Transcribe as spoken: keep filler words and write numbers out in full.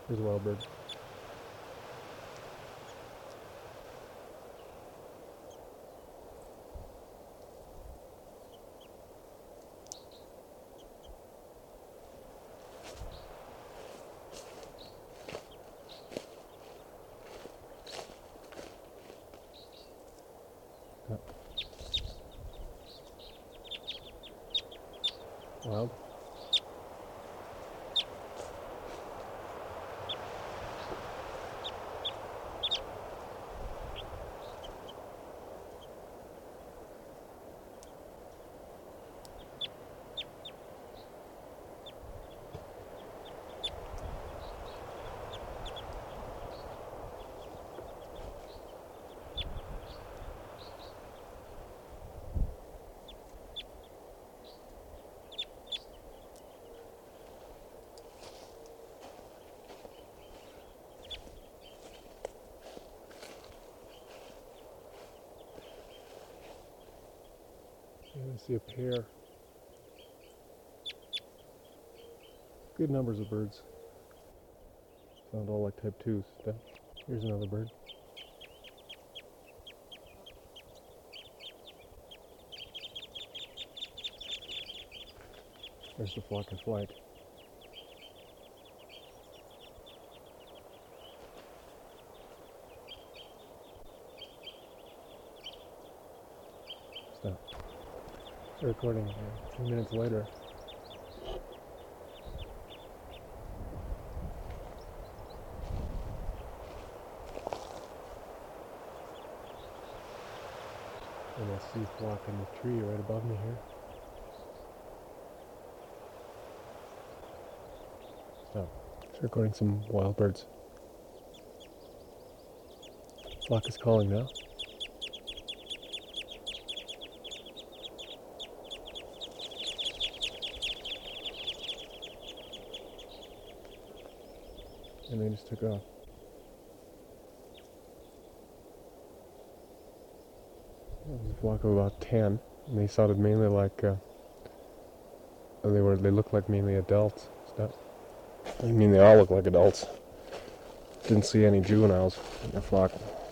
There's a wild bird. Yep. Wild. I see a pair. Good numbers of birds. Sound all like type twos. Here's another bird. There's the flock in flight. Stop. Recording a few minutes later. And I see a flock in the tree right above me here. Stop. It's recording some wild birds. Flock is calling now. And they just took off. It was a flock of about ten, and they sounded mainly like uh, they were. They looked like mainly adults. Stuff. I mean, they all look like adults. Didn't see any juveniles in the flock.